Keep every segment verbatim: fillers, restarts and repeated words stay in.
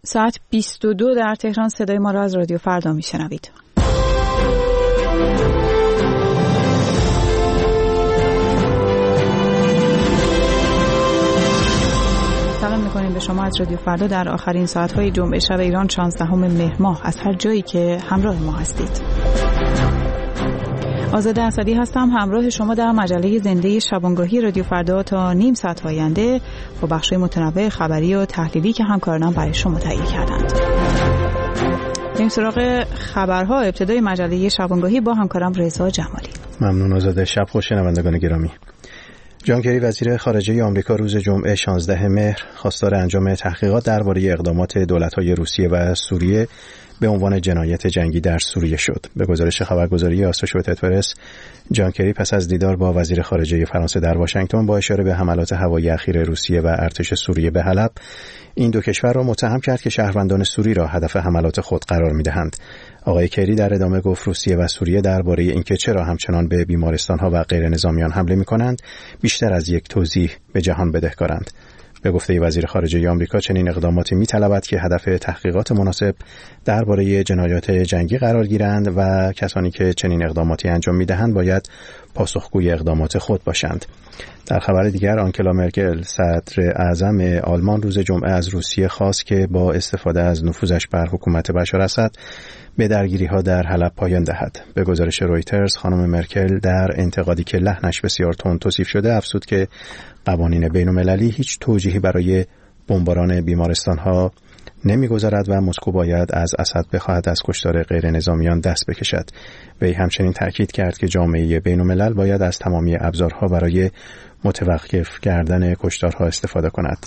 ساعت بیست و دو در تهران. صدای ما را از رادیو فردا میشنوید. سلام میکنیم به شما از رادیو فردا در آخرین ساعت‌های جمعه شب ایران شانزدهم مهر ماه از هر جایی که همراه ما هستید. آزاده اسدی هستم، همراه شما در مجله زنده شبانگاهی رادیو فردا تا نیم ساعت آینده با بخش‌های متنوع خبری و تحلیلی که همکارانم برای شما تهیه کردند. بریم سراغ خبرها. ابتدای مجله شبانگاهی با همکارم رضا جمالی. ممنون آزاده. شب خوش شنوندگان گرامی. جان کری وزیر خارجه آمریکا روز جمعه شانزدهم مهر خواستار انجام تحقیقات درباره اقدامات دولت‌های روسیه و سوریه به عنوان جنایت جنگی در سوریه شد. به گزارش خبرگزاری آسوشییتد پرس، جان کری پس از دیدار با وزیر خارجه فرانسه در واشنگتن با اشاره به حملات هوایی اخیر روسیه و ارتش سوریه به حلب، این دو کشور را متهم کرد که شهروندان سوری را هدف حملات خود قرار می‌دهند. آقای کری در ادامه گفت روسیه و سوریه درباره اینکه چرا همچنان به بیمارستان‌ها و غیر نظامیان حمله می‌کنند بیشتر از یک توضیح به جهان بدهکارند. به گفته وزیر خارجه آمریکا چنین اقداماتی می‌طلبد که هدف تحقیقات مناسب درباره جنایات جنگی قرار گیرند و کسانی که چنین اقداماتی انجام می‌دهند باید پاسخگوی اقدامات خود باشند. در خبر دیگر، آنگلا مرکل صدر اعظم آلمان روز جمعه از روسیه خواست که با استفاده از نفوذش بر حکومت بشار اسد به درگیری‌ها در حلب پایان دهد. به گزارش رویترز، خانم مرکل در انتقادی که لحنش بسیار تند توصیف شده افزود که قوانین بین‌المللی هیچ توجیهی برای بمباران بیمارستان‌ها نمی‌گذارد و مسکو باید از اسد بخواهد از کشتار غیر نظامیان دست بکشد. وی همچنین تاکید کرد که جامعه بین‌الملل باید از تمامی ابزارها برای متوقف کردن کشتارها استفاده کند.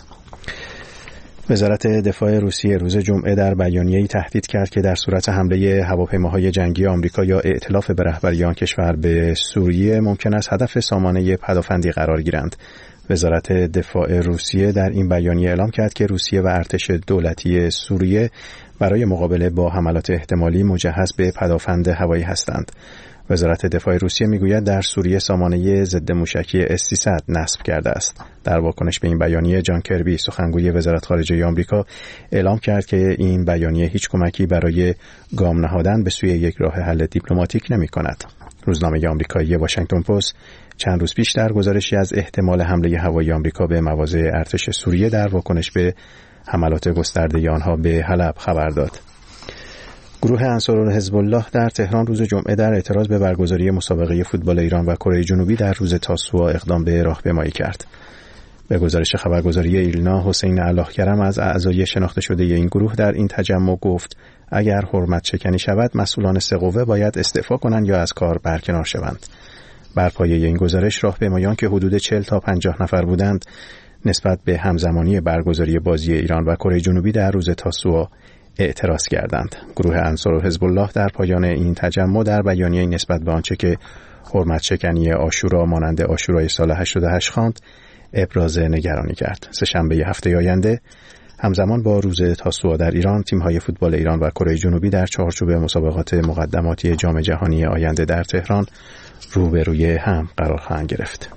وزارت دفاع روسیه روز جمعه در بیانیه‌ای تهدید کرد که در صورت حمله هواپیماهای جنگی آمریکا یا ائتلاف به رهبری آن کشور به سوریه ممکن است هدف سامانه پدافندی قرار گیرند. وزارت دفاع روسیه در این بیانیه اعلام کرد که روسیه و ارتش دولتی سوریه برای مقابله با حملات احتمالی مجهز به پدافند هوایی هستند. وزارت دفاع روسیه میگوید در سوریه سامانه ضد موشکی اس سیصد نصب کرده است. در واکنش به این بیانیه، جان کربی سخنگوی وزارت خارجه آمریکا اعلام کرد که این بیانیه هیچ کمکی برای گام نهادن به سوی یک راه حل دیپلماتیک نمی‌کند. روزنامه آمریکایی واشنگتن پست چند روز پیش در گزارشی از احتمال حمله هوایی آمریکا به مواضع ارتش سوریه در واکنش به حملات گسترده آنها به حلب خبر داد. گروه انصار حزب الله در تهران روز جمعه در اعتراض به برگزاری مسابقه فوتبال ایران و کره جنوبی در روز تاسوعا اقدام به راهپیمایی کرد. به گزارش خبرگزاری ایلنا، حسین اللهکرم از اعضای شناخته شده این گروه در این تجمع گفت اگر حرمت شکنی شود مسئولان سه قوه باید استعفا کنند یا از کار برکنار شوند. بر پایه این گزارش راهپیمایان که حدود چهل تا پنجاه نفر بودند نسبت به همزمانی برگزاری بازی ایران و کره جنوبی در روز تاسوعا اعتراض کردند. گروه انصار حزب الله در پایان این تجمع در بیانیه نسبت به آنچه که حرمت شکنی عاشورا مانند عاشورای سال هشتاد و هشت خواند ابراز نگرانی کرد. سه‌شنبه هفته آینده همزمان با روز تاسوعا در ایران، تیم‌های فوتبال ایران و کره جنوبی در چارچوب مسابقات مقدماتی جام جهانی آینده در تهران روبروی هم قرار خواهند گرفت.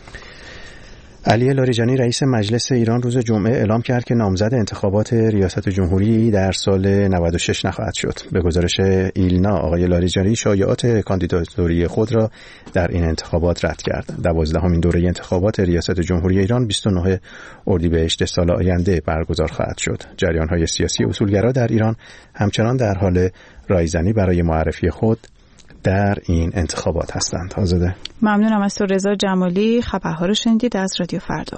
علی لاریجانی رئیس مجلس ایران روز جمعه اعلام کرد که نامزد انتخابات ریاست جمهوری در سال نود و شش نخواهد شد. به گزارش ایلنا، آقای لاریجانی شایعات کاندیداتوری خود را در این انتخابات رد کرد. دوازدهمین دوره انتخابات ریاست جمهوری ایران بیست و نه اردیبهشت سال آینده برگزار خواهد شد. جریان‌های سیاسی اصولگرا در ایران همچنان در حال رایزنی برای معرفی خود در این انتخابات هستند. آزاده. ممنونم از تو رضا جمالی. خبرها رو شنیدید از رادیو فردا.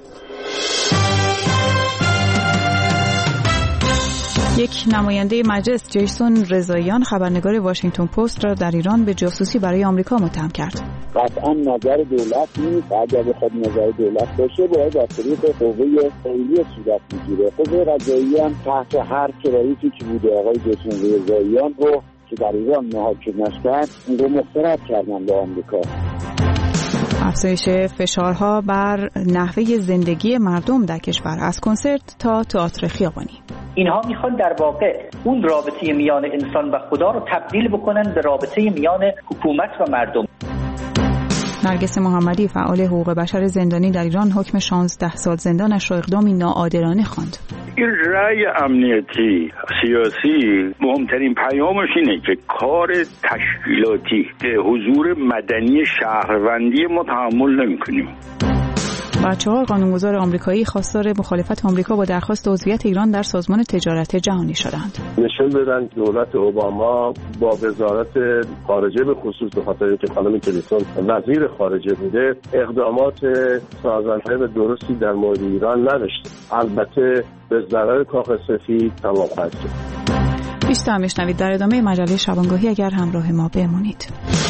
یک نماینده مجلس، جیسون رضاییان، خبرنگار واشنگتن پست را در ایران به جاسوسی برای آمریکا متهم کرد. قطعا نظر دولت نیست. اگر بخواد نظر دولت باشه باید از طریق قوه فعلی صورت میگیره. قوه قضاییه هم تحت هر رئیسی که بوده آقای جیسون رضاییان رو که در ایران محاکمه کرد اون رو مسترد کردن به آمریکا. افزایش فشارها بر نحوه زندگی مردم در کشور، از کنسرت تا تئاتر خیابانی. اینها میخوان در واقع اون رابطه میان انسان و خدا رو تبدیل بکنن به رابطه میان حکومت و مردم. نرگس محمدی فعال حقوق بشر زندانی در ایران حکم شانزده سال زندانش را اقدامی ناعادلانه خواند. این رأی امنیتی سیاسی مهمترین پیامش اینه که کار تشکیلاتی حضور مدنی شهروندی ما تحمل نمی‌کنیم. و چهار قانونگذار آمریکایی خواستار مخالفت آمریکا با درخواست عضویت ایران در سازمان تجارت جهانی شدند. نشون بدن دولت اوباما با وزارت خارجه به خصوص به خاطر که خانم کلینتون وزیر خارجه بوده اقدامات سازنده و درستی در مورد ایران نداشته. البته به ضرر کاخ سفید تمام خواهد شد. بیشتر میشنوید در ادامه مجله شبانگاهی اگر همراه ما بمونید.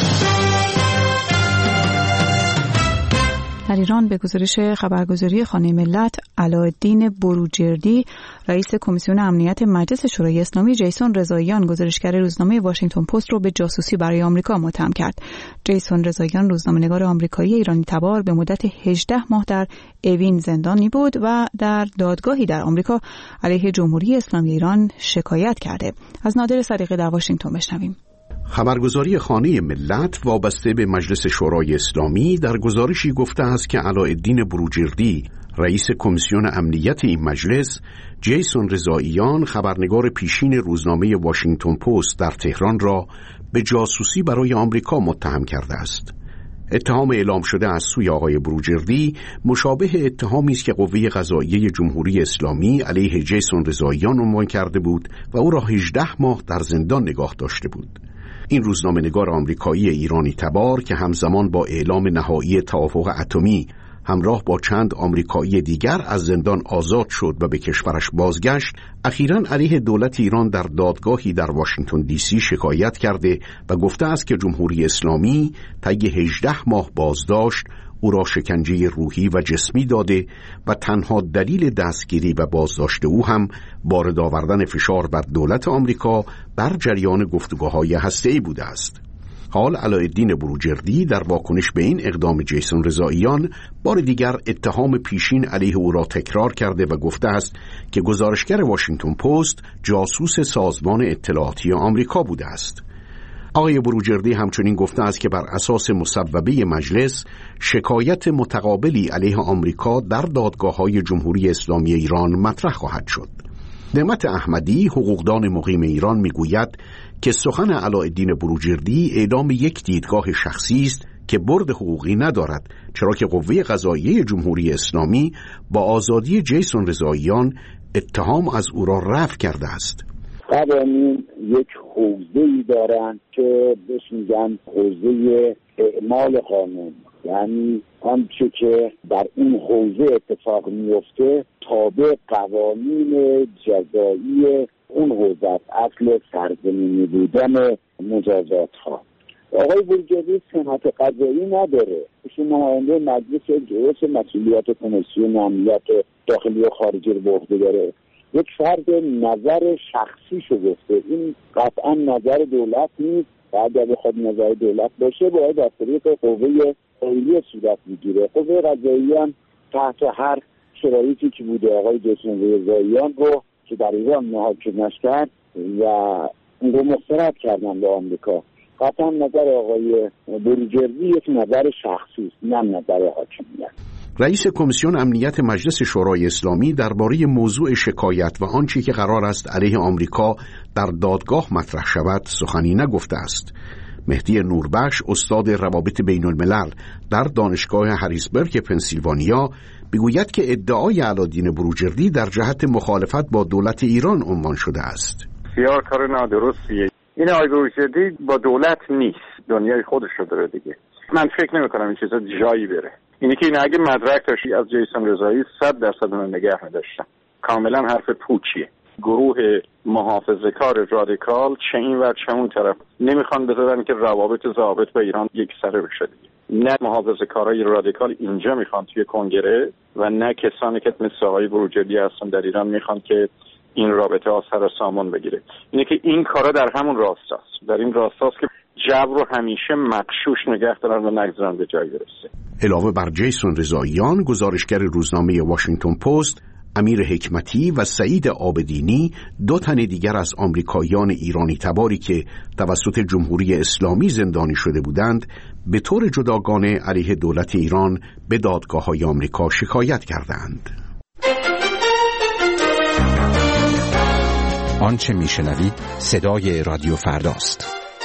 در ایران به گزارش خبرگزاری خانه ملت، علاءالدین بروجردی رئیس کمیسیون امنیت مجلس شورای اسلامی جیسون رضاییان گزارشگر روزنامه واشنگتن پست رو به جاسوسی برای آمریکا متهم کرد. جیسون رضاییان روزنامه‌نگار آمریکایی ایرانی تبار به مدت هجده ماه در اوین زندانی بود و در دادگاهی در آمریکا علیه جمهوری اسلامی ایران شکایت کرده. از نادر صدیقی در واشنگتن بشنویم. خبرگزاری خانه ملت وابسته به مجلس شورای اسلامی در گزارشی گفته است که علاءالدین بروجردی رئیس کمیسیون امنیت این مجلس، جیسون رضاییان خبرنگار پیشین روزنامه واشنگتن پست در تهران را به جاسوسی برای آمریکا متهم کرده است. اتهام اعلام شده از سوی آقای بروجردی مشابه اتهامی است که قوه قضاییه جمهوری اسلامی علیه جیسون رضاییان عنوان کرده بود و او را هجده ماه در زندان نگاه داشته بود. این روزنامه‌نگار آمریکایی ایرانی تبار که همزمان با اعلام نهایی توافق اتمی همراه با چند آمریکایی دیگر از زندان آزاد شد و به کشورش بازگشت، اخیراً علیه دولت ایران در دادگاهی در واشنگتن دی سی شکایت کرده و گفته است که جمهوری اسلامی طی هجده ماه بازداشت او را شکنجه روحی و جسمی داده و تنها دلیل دستگیری و بازداشت او هم وارد آوردن فشار بر دولت آمریکا بر جریان گفتگوهای هسته‌ای بوده است. حال علاءالدین بروجردی در واکنش به این اقدام جیسون رضاییان بار دیگر اتهام پیشین علیه او را تکرار کرده و گفته است که گزارشگر واشنگتن پست جاسوس سازمان اطلاعاتی آمریکا بوده است. آقای بروجردی همچنین گفته است که بر اساس مصوبه مجلس شکایت متقابلی علیه آمریکا در دادگاه‌های جمهوری اسلامی ایران مطرح خواهد شد. نعمت احمدی حقوقدان مقیم ایران میگوید که سخن علاءالدین بروجردی اعلام یک دیدگاه شخصی است که برد حقوقی ندارد، چرا که قوه قضاییه جمهوری اسلامی با آزادی جیسون رضاییان اتهام از او را رفع کرده است. قوانین یک حوزه‌ای دارند که بهش میگن حوزه اعمال قانون، یعنی آنچه که در این حوزه اتفاق میفته تابع قوانین جزایی اون حوزه است، اصل سرزمینی بودن مجازات ها. آقای بروجردی سمت قضایی نداره، ایشون نماینده مجلس جلوس مسئولیت کمیسیون امنیت داخلی و خارجی رو به عهده داره. یک فرد نظر شخصی شو گفته، این قطعا نظر دولت نیست و اگر بخواد نظر دولت باشه باید از طریق قوه قضاییه صورت میگیره. قوه قضاییه هم تحت هر شرایطی که بوده آقای جیسون رضاییان رو که در ایران محاکمش کرد و اون رو مسترد کردن به آمریکا. قطعا نظر آقای بروجردی یک نظر شخصی است، نه نظر حاکمیت. رئیس کمیسیون امنیت مجلس شورای اسلامی درباره موضوع شکایت و آنچه که قرار است علیه آمریکا در دادگاه مطرح شود سخنی نگفته است. مهدی نوربخش استاد روابط بین الملل در دانشگاه هریسبرگ پنسیلوانیا میگوید که ادعای علاءالدین بروجردی در جهت مخالفت با دولت ایران عنوان شده است. بسیار کار نادرستیه. این آقای بروجردی با دولت نیست، دنیای خودش رو داره دیگه. من فکر نمی کنم این چیزا جایی بره. اینی که این اگه مدرک داشتی از جیسون رضایی صد درصد اون نگه می‌داشتن. کاملا حرف پوچیه. گروه محافظه‌کار رادیکال چه این و چه اون طرف نمیخوان بذارن که روابط ضابط با ایران یک سره بشه دیگه. نه محافظه‌کارای رادیکال اینجا میخوان توی کنگره و نه کسانی که مثل آقای بروجردی هستن در ایران میخوان که این رابطه ها سر سامان بگیره. اینه که این کارا در همون راستاست، در این راستاست که جو رو همیشه مغشوش نگه دارن و نگذارن به جای برسه. علاوه بر جیسون رضاییان، گزارشگر روزنامه واشنگتن پست امیر حکمتی و سعید عابدینی، دو تن دیگر از آمریکاییان ایرانی تباری که توسط جمهوری اسلامی زندانی شده بودند، به طور جداگانه علیه دولت ایران به دادگاه‌های آمریکا شکایت کردند. آنچه میشنوید صدای رادیو فرداست.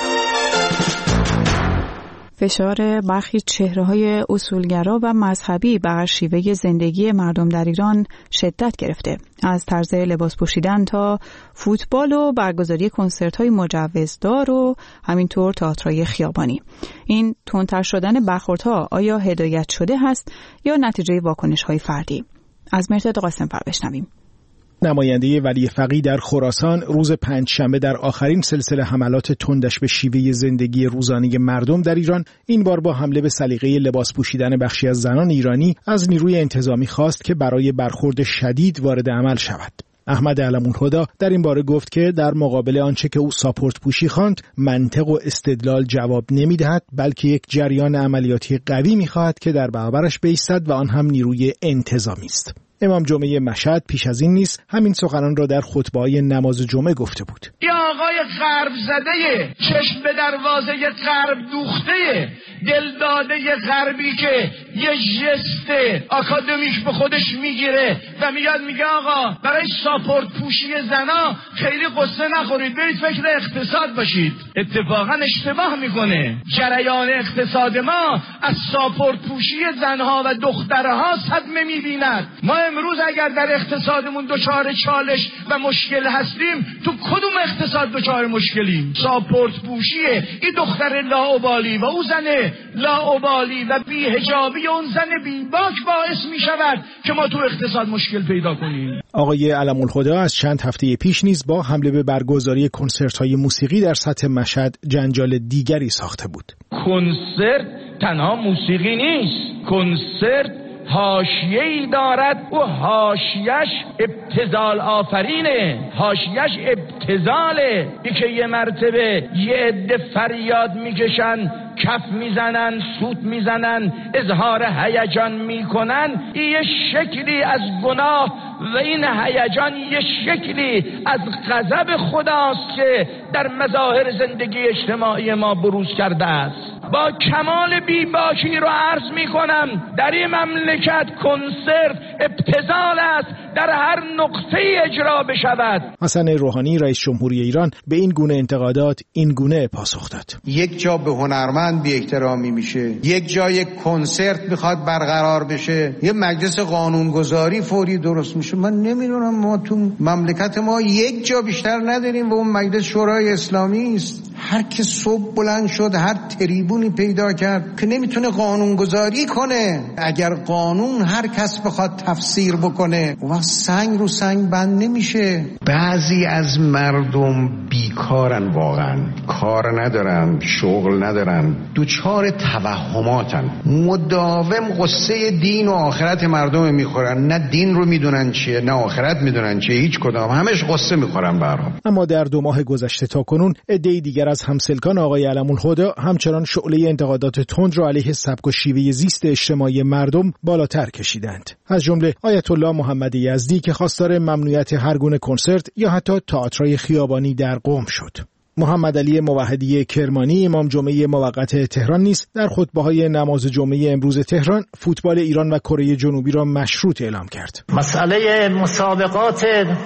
فشار برخی چهره‌های اصولگرا و مذهبی بر شیوه زندگی مردم در ایران شدت گرفته. از طرز لباس پوشیدن تا فوتبال و برگزاری کنسرت‌های مجوزدار و همینطور تئاترهای خیابانی. این تندتر شدن برخوردها آیا هدایت شده هست یا نتیجه واکنش‌های فردی؟ از مرداد قاسم‌فر بشنویم. نماینده ولی فقیه در خراسان روز پنجشنبه در آخرین سلسله حملات تندش به شیوه زندگی روزانه مردم در ایران، این بار با حمله به سلیقه لباس پوشیدن بخشی از زنان ایرانی از نیروی انتظامی خواست که برای برخورد شدید وارد عمل شود. احمد علم‌الهدی در این باره گفت که در مقابل آنچه که او ساپورت پوشی خواند، منطق و استدلال جواب نمی‌دهد، بلکه یک جریان عملیاتی قوی می‌خواهد که در برابرش بایستد و آن هم نیروی انتظامی است. امام جمعه مشهد پیش از این نیز همین سخنان را در خطبه‌های نماز جمعه گفته بود. این آقای غرب زده، چشم به دروازه غرب دوخته، دلداده غربی که یه ژست آکادمیک به خودش میگیره و میاد میگه آقا برای ساپورت پوشی زنا خیلی قصه نخورید، برید فکر اقتصاد باشید. اتفاقا اشتباه میکنه. جریان اقتصاد ما از ساپورت پوشی زنها و دخترها صدمه میبیند. ما امروز اگر در اقتصادمون دچار چالش و مشکل هستیم، تو کدوم اقتصاد دچار مشکلیم؟ ساپورت پوشیه. این دختر لاابالی و او زن لاابالی و بی حجابی اون زن بی باک باعث می شود که ما تو اقتصاد مشکل پیدا کنیم. آقای علم‌الهدی از چند هفته پیش نیز با حمله به برگزاری کنسرت‌های موسیقی در سطح مشهد جنجال دیگری ساخته بود. کنسرت تنها موسیقی نیست. کنسرت حاشیه‌ای دارد و حاشیه‌اش ابتذال آفرینه، حاشیه‌اش ابتذاله. ای که یه مرتبه یه عده فریاد میکشن، کف میزنن، سوت میزنن، اظهار هیجان میکنن، این یه شکلی از گناه و این هیجان یه شکلی از غضب خداست که در مظاهر زندگی اجتماعی ما بروز کرده است. با کمال بیباکی رو عرض می کنم، در این مملکت کنسرت ابتذال است، در هر نقطه اجرا بشود. حسن روحانی رئیس جمهوری ایران به این گونه انتقادات این گونه پاسخ داد. یک جا به هنرمند بی احترامی میشه، یک جا یک کنسرت میخواد برقرار بشه، یه مجلس قانونگذاری فوری درست میشه. من نمیدونم، ما تو مملکت ما یک جا بیشتر نداریم و اون مجلس شورای اسلامی است. هر که صبح بلند شد هر تریبونی پیدا کرد که نمیتونه قانونگذاری کنه. اگر قانون هر کس بخواد تفسیر بکنه و سنگ رو سنگ بند نمیشه. بعضی از مردم بیکارن، واقعا کار ندارن، شغل ندارن، دوچار توهماتن، مداوم قصه دین و آخرت مردم میخورن. نه دین رو میدونن چیه، نه آخرت میدونن چیه، هیچ کدام، همش قصه میخورن برام. اما در دو ماه گذشته تا کنون عده‌ای دیگر از همسلکان آقای علم‌الهدی همچنان شعله انتقادات تند را علیه سبک و شیوه زیست اجتماعی مردم بالاتر کشیدند. از جمله آیت الله محمد یزدی که خواستار ممنوعیت هر گونه کنسرت یا حتی تئاترهای خیابانی در قم شد. محمد علی موحدی کرمانی امام جمعه موقت تهران نیز در خطبه‌های نماز جمعه امروز تهران فوتبال ایران و کره جنوبی را مشروط اعلام کرد. مسئله مسابقات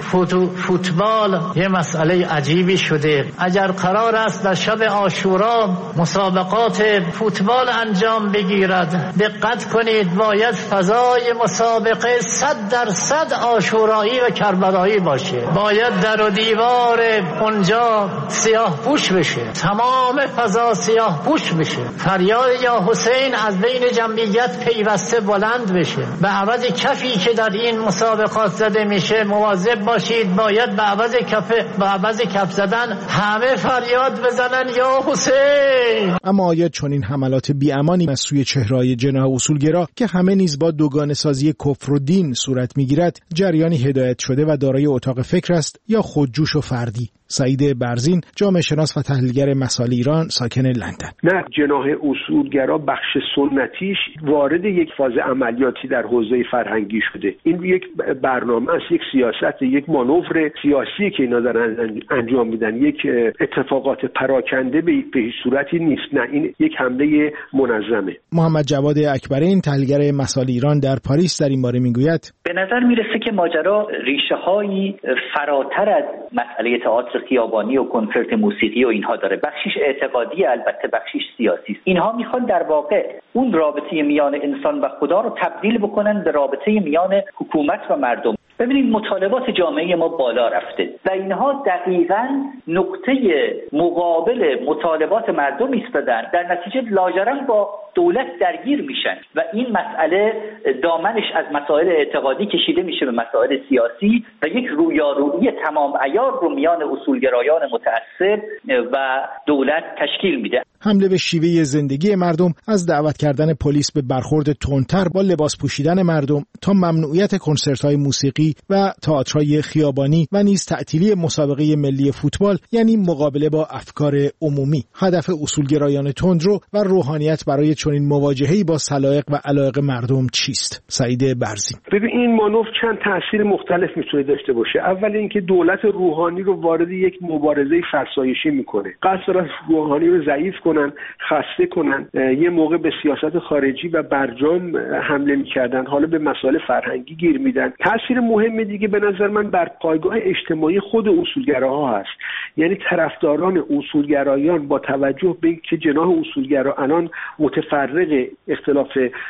فوتبال یه مسئله عجیبی شده. اگر قرار است در شب عاشورا مسابقات فوتبال انجام بگیرد، دقت کنید باید فضای مسابقه صد درصد عاشورایی و کربلایی باشه. باید در و دیوار اونجا سیاه پوش بشه، تمام فضا سیاه پوش بشه، فریاد یا حسین از بین جمعیت پیوسته بلند بشه. به عوض کفی که در این مسابقات زده میشه مواظب باشید، باید به عوض کف به عوض کف زدن همه فریاد بزنن یا حسین. اما آید چنین حملات بی‌امانی از سوی چهره‌های جناح اصولگرا که همه نیز با دوگانه سازی کفر و دین صورت میگیرد، جریانی هدایت شده و دارای اتاق فکر است یا خودجوش و فردی؟ سعید برزین، جامعه شناس و تحلیلگر مسائل ایران، ساکن لندن. نه، جناح اصولگرا بخش سنتیش وارد یک فاز عملیاتی در حوزه فرهنگی شده. این یک برنامه است، یک سیاست، یک مانور سیاسی که اینا دارن انجام میدن. یک اتفاقات پراکنده به هیچ صورتی نیست. نه، این یک حمله منظمه. محمد جواد اکبرین، تحلیلگر مسائل ایران در پاریس، در این باره میگوید: به نظر میرسه که ماجرا ریشه هایی فراتر از مسئله تئاتر خیابانی و کنسرت موسیقی و اینها داره. بخشیش اعتقادی، البته بخشیش سیاسی. اینها میخوان در واقع اون رابطه میان انسان و خدا رو تبدیل بکنن به رابطه میان حکومت و مردم. ببینید مطالبات جامعه ما بالا رفته و اینها دقیقاً نقطه مقابل مطالبات مردم ایستادن، در نتیجه لاجرم با دولت درگیر میشن و این مسئله دامنش از مسائل اعتقادی کشیده میشه به مسائل سیاسی و یک رویارویی تمام عیار رو میان اصولگرایان متعصب و دولت تشکیل میده. حمله به شیوه زندگی مردم، از دعوت کردن پلیس به برخورد تندتر با لباس پوشیدن مردم تا ممنوعیت کنسرت‌های موسیقی و تئاترهای خیابانی و نیز تعطیلی مسابقه ملی فوتبال، یعنی مقابله با افکار عمومی. هدف اصولگرایان تندرو و روحانیت برای چنین مواجهه‌ای با سلایق و علایق مردم چیست؟ سعید برزین: ببین این مانور چند تأثیر مختلف میتونه داشته باشه. اول اینکه دولت روحانی رو وارد یک مبارزه فرسایشی میکنه. قصد داره روحانی رو ضعیف کنن، خسته کنن. یه موقع به سیاست خارجی و برجام حمله میکردن، حالا به مسائل فرهنگی گیر میدن. تأثیر مهم دیگه به نظر من بر پایگاه اجتماعی خود اصولگراها هست. یعنی طرفداران اصولگرایان با توجه به اینکه جناح اصولگرا الان متفرق، اختلاف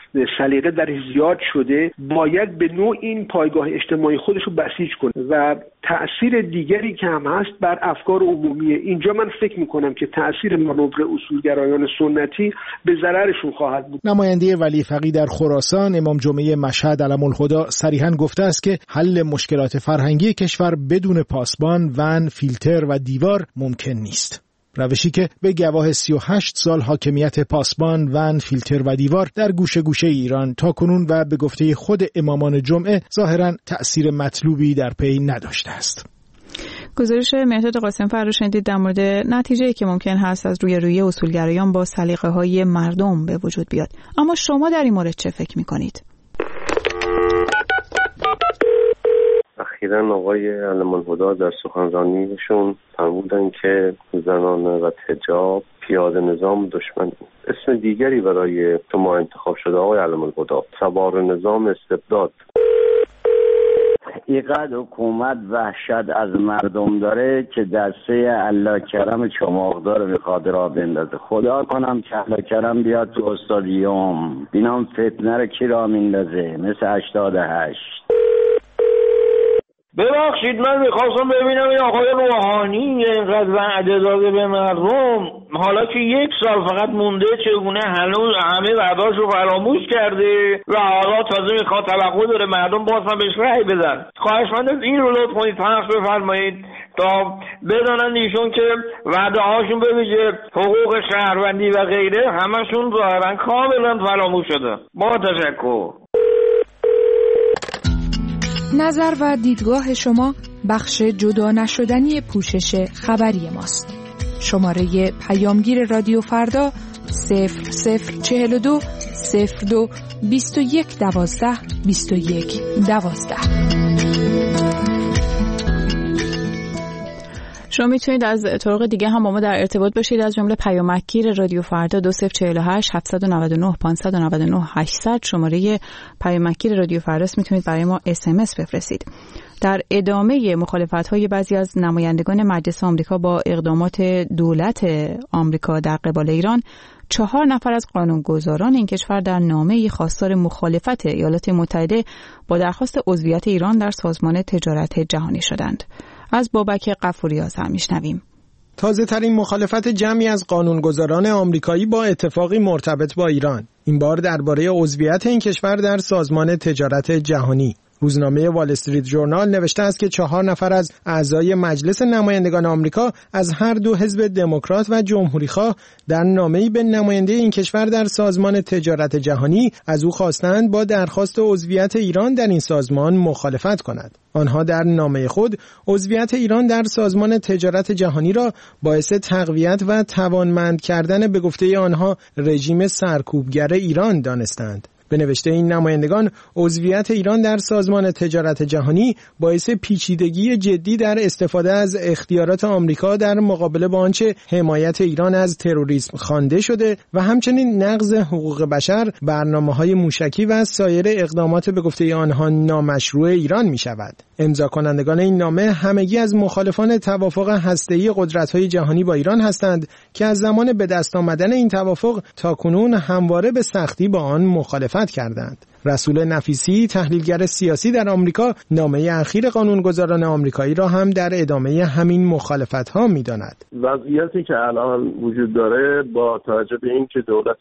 سلیقه در زیاد شده، باید به نوع این پایگاه اجتماعی خودش رو بسیج کنه و تأثیر دیگری که هم هست بر افکار عمومیه. اینجا من فکر میکنم که تأثیر مانور اصولگرایان سنتی به ضررشون خواهد بود. نماینده ولی فقیه در خراسان، امام جمعه مشهد علم الهدی، صریحاً گفته است که حل مشکلات فرهنگی کشور بدون پاسبان، ون، فیلتر و دیوار ممکن نیست. روشی که به گواه سی و هشت سال حاکمیت پاسبان، ون، فیلتر و دیوار در گوشه گوشه ایران تا کنون و به گفته خود امامان جمعه ظاهراً تأثیر مطلوبی در پی نداشته است. گزارش مهرداد قاسم‌فر رو شنیدید در مورد نتیجه‌ای که ممکن هست از روی روی اصولگرایان با سلیقه‌های مردم به وجود بیاد. اما شما در این مورد چه فکر می‌کنید؟ اخیراً آقای علم الهدی در سخنرانیشون فرمودن که زنان و حجاب پیاده نظام دشمن. اسم دیگری برای شما انتخاب شده آقای علم الهدی، سوار نظام استبداد. اینقدر حکومت وحشت از مردم داره که دسته الله کرم چماقدار میخواد را بندازه. خدا کنم که الله کرم بیاد تو استادیوم، بینام فتنه رو کی را میندازه مثل هشتاد و هشت. ببخشید من میخواستم ببینم این آقای روحانی اینقدر وعده داده به مردم، حالا که یک سال فقط مونده چگونه هنوز همه وعداش رو فراموش کرده و حالا تازه میخواد توقع داره مردم باز هم بهش رأی بدن. خواهشمندم این رو لطف کنید پخش بفرمایید تا بدانن ایشون که وعده هاشون به ویژه حقوق شهروندی و غیره همشون ظاهرا کاملا فراموش شده. با تشکر. نظر و دیدگاه شما بخش جدا نشدنی پوشش خبری ماست. شماره پیامگیر رادیو فردا صفر صفر چهل و دو صفر دو بیست و یک دوازده بیست و یک دوازده. شما میتونید از طرق دیگه هم با ما در ارتباط باشید، از جمله پیامکگیر رادیو فردا دو صفر چهل و هشت هفتصد و نود و نه پانصد و نود و نه هشتصد. شماره پیامکگیر رادیو فردا میتونید برای ما اس ام اس بفرستید. در ادامه مخالفت‌های بعضی از نمایندگان مجلس آمریکا با اقدامات دولت آمریکا در قبال ایران، چهار نفر از قانونگذاران این کشور در نامه‌ای خواستار مخالفت ایالات متحده با درخواست عضویت ایران در سازمان تجارت جهانی شدند. از بابک غفوری‌آز هم میشنویم. تازه ترین مخالفت جمعی از قانونگذاران آمریکایی با اتفاقی مرتبط با ایران، این بار درباره عضویت این کشور در سازمان تجارت جهانی. روزنامه وال استریت ژورنال نوشته است که چهار نفر از اعضای مجلس نمایندگان آمریکا از هر دو حزب دموکرات و جمهوری‌خواه در نامه‌ای به نماینده این کشور در سازمان تجارت جهانی از او خواستند با درخواست عضویت ایران در این سازمان مخالفت کند. آنها در نامه خود عضویت ایران در سازمان تجارت جهانی را باعث تقویت و توانمند کردن به گفته آنها رژیم سرکوبگر ایران دانستند. به نوشته این نمایندگان، عضویت ایران در سازمان تجارت جهانی باعث پیچیدگی جدی در استفاده از اختیارات آمریکا در مقابله با آنچه حمایت ایران از تروریسم خوانده شده و همچنین نقض حقوق بشر، برنامه‌های موشکی و سایر اقدامات به گفته آنها نامشروع ایران می شود. امضا کنندگان این نامه همگی از مخالفان توافق هسته‌ای قدرت‌های جهانی با ایران هستند که از زمان به دست آمدن این توافق تاکنون همواره به سختی با آن مخالفت کردند. رسول نفیسی، تحلیلگر سیاسی در آمریکا، نامه اخیر قانونگذاران آمریکایی را هم در ادامه همین مخالفت‌ها می‌داند. وضعیتی که الان وجود داره با توجه به اینکه دولت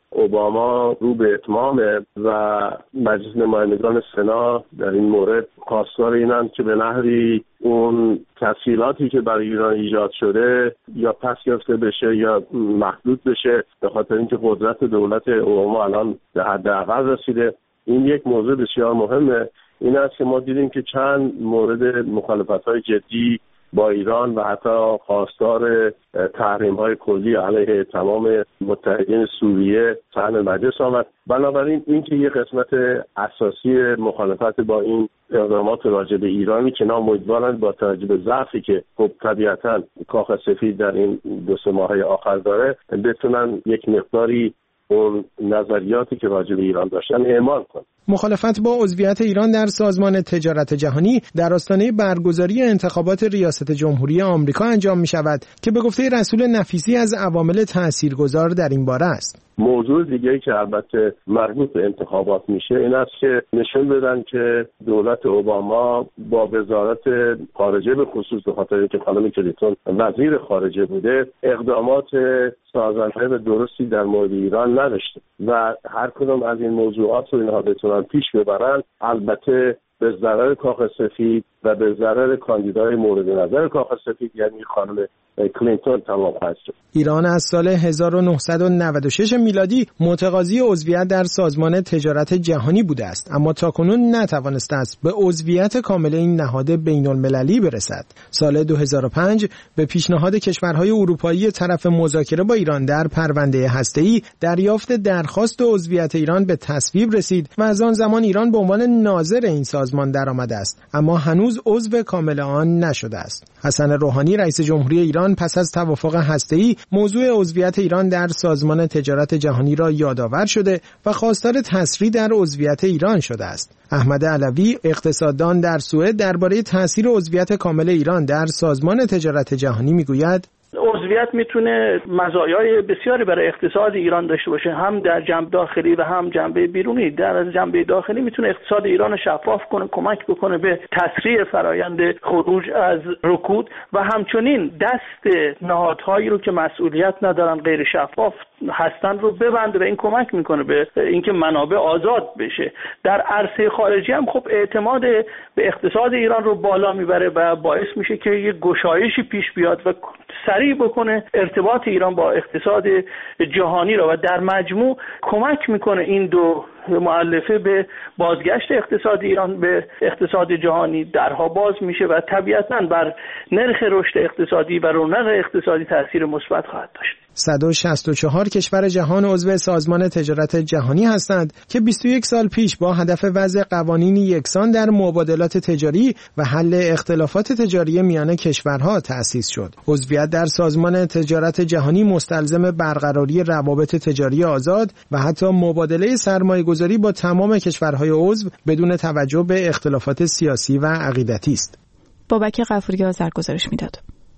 اوباما رو به اتمامه و مجلس نمایندگان سنا در این مورد خواستار اینند که به نحوی اون تسهیلاتی که برای ایران ایجاد شده یا پس گرفته بشه یا محدود بشه، به خاطر اینکه قدرت دولت اوباما الان به حداقل رسیده. این یک موضوع بسیار مهمه. این است که ما دیدیم که چند مورد مخالفت‌های جدی با ایران و حتی خواستار تحریم‌های کلی علیه تمام متحدین سوریه صحن مجلس آمد. بنابراین این که یک قسمت اساسی مخالفت با این اقدامات راجع به ایرانی که نام امیدوارند با توجه به ضعفی که خب طبیعتاً کاخ سفید در این دو سه ماه آخر داره بتونن یک مقداری اون نظریاتی که راجع به ایران داشتن اعمال کنن. مخالفت با عضویت ایران در سازمان تجارت جهانی در آستانه برگزاری انتخابات ریاست جمهوری آمریکا انجام می شود که به گفته رسول نفیسی از عوامل تاثیرگذار در این باره است. موضوع دیگه‌ای که البته مربوط به انتخابات میشه این است که نشون بدن که دولت اوباما با وزارت خارجه به خصوص به خاطر اینکه خانم کلینتون وزیر خارجه بوده اقدامات سازنده به درستی در مورد ایران نداشته و هر کدوم از این موضوعات رو اینها بتونن پیش ببرن، البته به ضرر کاخ سفید و به ضرر کاندیدای مورد نظر کاخ سفید یعنی خانم کلینتون تمام خواهد شد. ایران از سال هزار و نهصد و نود و شش میلادی متقاضی عضویت در سازمان تجارت جهانی بوده است، اما تاکنون نتوانسته است به عضویت کامل این نهاد بین‌المللی برسد. سال دو هزار و پنج به پیشنهاد کشورهای اروپایی طرف مذاکره با ایران در پرونده هسته‌ای دریافت درخواست عضویت ایران به تصویب رسید و از آن زمان ایران به عنوان ناظر این سازمان درآمده است، اما هنوز عضو کامل آن نشده است. حسن روحانی رئیس جمهوری ایران پس از توافق هسته‌ای موضوع عضویت ایران در سازمان تجارت جهانی را یادآور شده و خواستار تسریع در عضویت ایران شده است. احمد علوی اقتصاددان در سوئد درباره تاثیر عضویت کامل ایران در سازمان تجارت جهانی میگوید: عضویت میتونه مزایای بسیاری برای اقتصاد ایران داشته باشه، هم در جنبه داخلی و هم جنبه بیرونی. در جنبه داخلی میتونه اقتصاد ایران رو شفاف کنه، کمک بکنه به تسریع فرایند خروج از رکود و همچنین دست نهادهایی رو که مسئولیت ندارن، غیر شفاف هستن رو ببنده و این کمک میکنه به اینکه منابع آزاد بشه. در عرصه خارجی هم خب اعتماد به اقتصاد ایران رو بالا میبره و باعث میشه که یه گشایشی پیش بیاد و سریع بکنه ارتباط ایران با اقتصاد جهانی را و در مجموع کمک میکنه این دو مؤلفه به بازگشت اقتصاد ایران به اقتصاد جهانی درها باز میشه و طبیعتاً بر نرخ رشد اقتصادی و رونق اقتصادی تاثیر مثبت خواهد داشت. صد و شصت و چهار کشور جهان عضو سازمان تجارت جهانی هستند که بیست و یک سال پیش با هدف وضع قوانین یکسان در مبادلات تجاری و حل اختلافات تجاری میان کشورها تأسیس شد. عضویت در سازمان تجارت جهانی مستلزم برقراری روابط تجاری آزاد و حتی مبادله سرمایه‌گذاری با تمام کشورهای عضو بدون توجه به اختلافات سیاسی و عقیدتی است. بابک غفوری آذر گزارش میداد.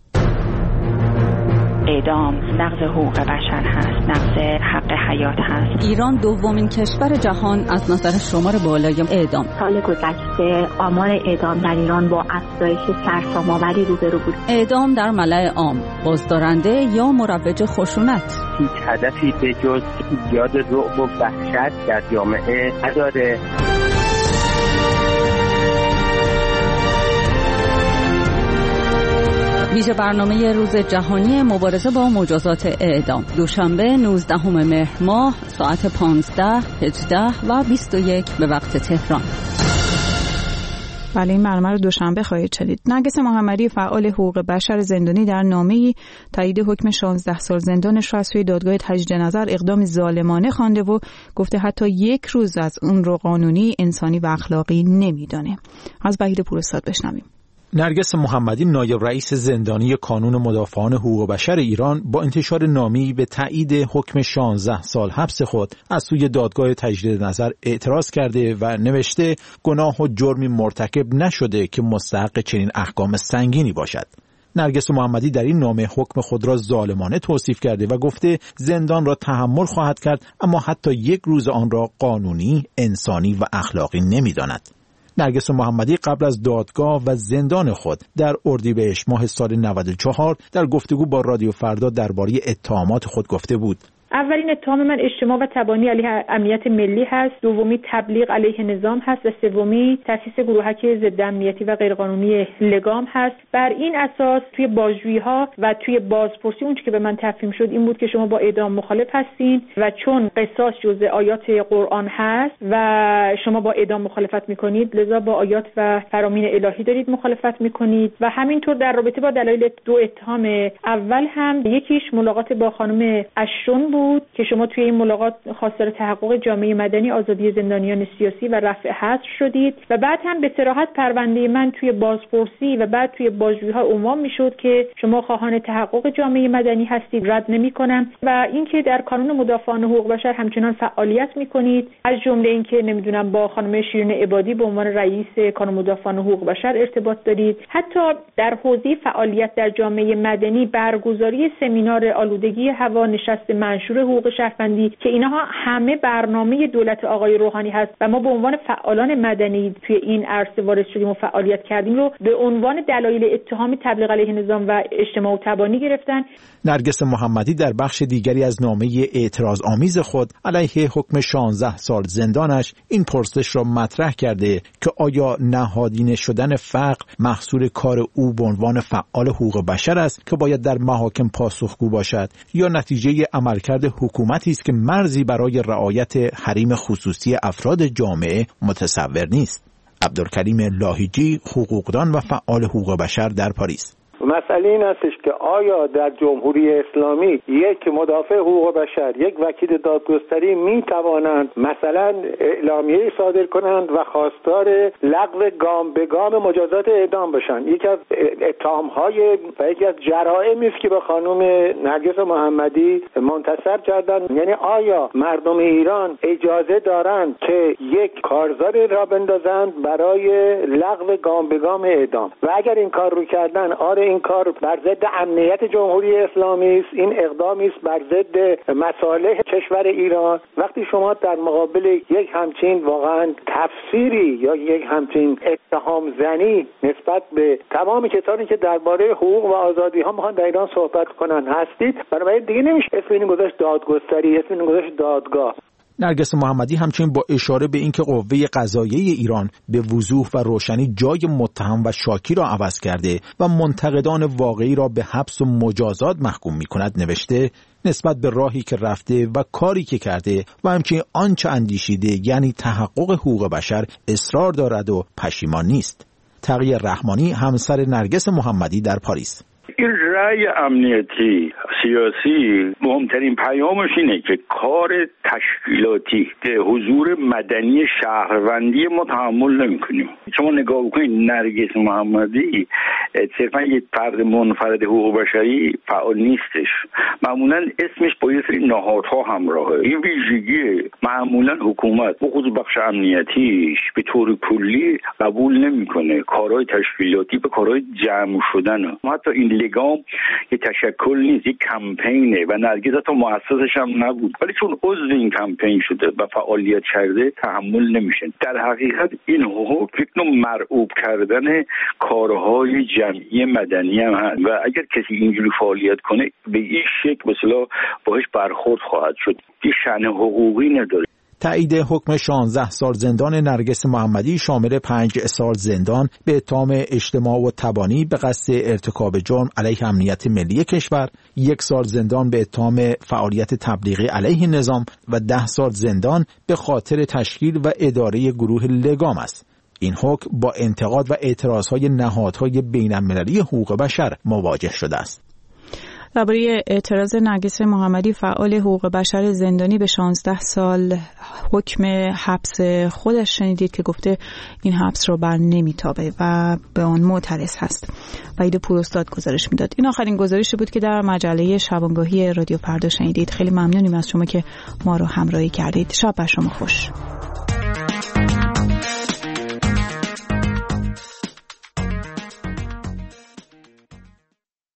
اعدام نقض حقوق بشر هست، نقض حق حیات هست. ایران دومین کشور جهان از نظر شمار بالای اعدام. سال گذشته آمار اعدام در ایران با افزایش سرسام‌آوری روبرو بود. اعدام در ملأ عام، بازدارنده یا مروج خشونت. هیچ هدفی به جز ایجاد رعب و وحشت در جامعه نداره. ویژه برنامه روز جهانی مبارزه با مجازات اعدام، دوشنبه نوزدهم مهر ماه ساعت پانزده، هجده و بیست و یک به وقت تهران. بله، این برنامه رو دوشنبه خواهید شنید. نرگس محمدی فعال حقوق بشر زندانی در نامه‌ای تایید حکم شانزده سال زندانش را از سوی دادگاه تجدید نظر اقدام ظالمانه خوانده و گفته حتی یک روز از اون رو قانونی، انسانی و اخلاقی نمیدانه. از وحید پوراستاد بشنویم. نرگس محمدی نایب رئیس زندانی کانون مدافعان حقوق بشر ایران با انتشار نامه‌ای به تایید حکم شانزده سال حبس خود از سوی دادگاه تجدید نظر اعتراض کرده و نوشته گناه و جرمی مرتکب نشده که مستحق چنین احکام سنگینی باشد. نرگس محمدی در این نامه حکم خود را ظالمانه توصیف کرده و گفته زندان را تحمل خواهد کرد، اما حتی یک روز آن را قانونی، انسانی و اخلاقی نمی‌داند. نرگس محمدی قبل از دادگاه و زندان خود در اردیبهشت ماه سال نود و چهار در گفتگو با رادیو فردا درباره اتهامات خود گفته بود: اولین اتهام من اجتماع و تبانی علیه امنیت ملی هست، دومی تبلیغ علیه نظام هست و سومی تأسیس گروهک ضد امنیتی و غیرقانونی لگام هست. بر این اساس توی بازجویی‌ها و توی بازپرسی اون که به من تفهیم شد این بود که شما با اعدام مخالف هستین و چون قصاص جزء آیات قرآن هست و شما با اعدام مخالفت میکنید، لذا با آیات و فرامین الهی دارید مخالفت میکنید. و همینطور در رابطه با دلایل دو اتهام اول هم یکیش ملاقات با خانم اشون بود که شما توی این ملاقات خواستار تحقق جامعه مدنی، آزادی زندانیان سیاسی و رفع حظر شدید و بعد هم به صراحت پرونده من توی بازپرسی و بعد توی بازجویی‌ها عنوان میشد که شما خواهان تحقق جامعه مدنی هستید، رد نمی‌کنم، و اینکه در کانون مدافعان حقوق بشر همچنان فعالیت می‌کنید، از جمله اینکه نمیدونم با خانم شیرین عبادی به عنوان رئیس کانون مدافعان حقوق بشر ارتباط دارید. حتی در حوزه فعالیت در جامعه مدنی برگزاری سمینار آلودگی هوا، نشست منشور حقوق شهروندی که اینها همه برنامه دولت آقای روحانی هست و ما به عنوان فعالان مدنی توی این عرصه وارد شدیم و فعالیت کردیم رو به عنوان دلایل اتهام تبلیغ علیه نظام و اجتماع و تبانی گرفتن. نرگس محمدی در بخش دیگری از نامه اعتراض آمیز خود علیه حکم شانزده سال زندانش این پرسش را مطرح کرده که آیا نهادینه شدن فقر محصول کار او به عنوان فعال حقوق بشر است که باید در محاکم پاسخگو باشد یا نتیجه عملکرد حکومتی است که مرزی برای رعایت حریم خصوصی افراد جامعه متصور نیست. عبدالکریم لاهیجی، حقوقدان و فعال حقوق بشر در پاریس: مسئله این هستش که آیا در جمهوری اسلامی یک مدافع حقوق بشر، یک وکیل دادگستری می توانند مثلا اعلامیه صادر کنند و خواستار لغو گام به گام مجازات اعدام باشند؟ یکی از اتهام‌های و یکی از جرائمی است که به خانم نرگس محمدی منتسب کردند. یعنی آیا مردم ایران اجازه دارند که یک کارزار را بندازند برای لغو گام به گام اعدام؟ و اگر این کار رو کردن، آره این کار بر ضد امنیت جمهوری اسلامی است، این اقدامی است بر ضد مصالح کشور ایران. وقتی شما در مقابل یک همچین واقعا تفسیری یا یک همچین اتهام زنی نسبت به تمام کسانی که درباره حقوق و آزادی ها میخوان در ایران صحبت کنن هستید، بنابراین دیگه نمیشه اسم این گذاشت دادگستری، اسم این گذاشت دادگاه. نرگس محمدی همچنین با اشاره به اینکه قوه قضاییه ایران به وضوح و روشنی جای متهم و شاکی را عوض کرده و منتقدان واقعی را به حبس و مجازات محکوم می‌کند نوشته نسبت به راهی که رفته و کاری که کرده و همچنین آنچه اندیشیده یعنی تحقق حقوق بشر اصرار دارد و پشیمان نیست. تقی رحمانی، همسر نرگس محمدی در پاریس: این رأی امنیتی سیاسی مهمترین پیامش اینه که کار تشکیلاتی که حضور مدنی شهروندی ما تحمل نمی‌کنیم. شما نگاه بکنید نرگس محمدی صرفا یک فرد منفرد حقوق بشری فعال نیستش، معمولا اسمش با یه سری نهادها همراهه. این ویژگی معمولا حکومت به خصوص بخش امنیتیش به طور کلی قبول نمی‌کنه کارهای تشکیلاتی به کارهای جمع شدن. حتی این لگام یه تشکل نیست، یک کمپینه و نرگس تا مؤسسش هم نبود، ولی چون عضو این کمپین شده و فعالیت کرده تحمل نمیشه. در حقیقت این حقوق یک نوع مرعوب کردن کارهای جمعی مدنی هم هست و اگر کسی اینجوری فعالیت کنه به این شکل مثلا باهاش برخورد خواهد شد. یه شأن حقوقی نداره. تایید حکم شانزده سال زندان نرگس محمدی شامل پنج سال زندان به اتهام اجتماع و تبانی به قصد ارتکاب جرم علیه امنیت ملی کشور، یک سال زندان به اتهام فعالیت تبلیغی علیه نظام و ده سال زندان به خاطر تشکیل و اداره گروه لگام است. این حکم با انتقاد و اعتراضهای نهادهای بین‌المللی حقوق بشر مواجه شده است. درباره اعتراض نرگس محمدی فعال حقوق بشر زندانی به شانزده سال حکم حبس خودش شنیدید که گفته این حبس رو بر نمیتابه و به آن معترض هست. وحید پوراستاد گزارش میداد. این آخرین گزارشی بود که در مجله شبانگاهی رادیو فردا شنیدید. خیلی ممنونیم از شما که ما رو همراهی کردید. شب بر شما خوش.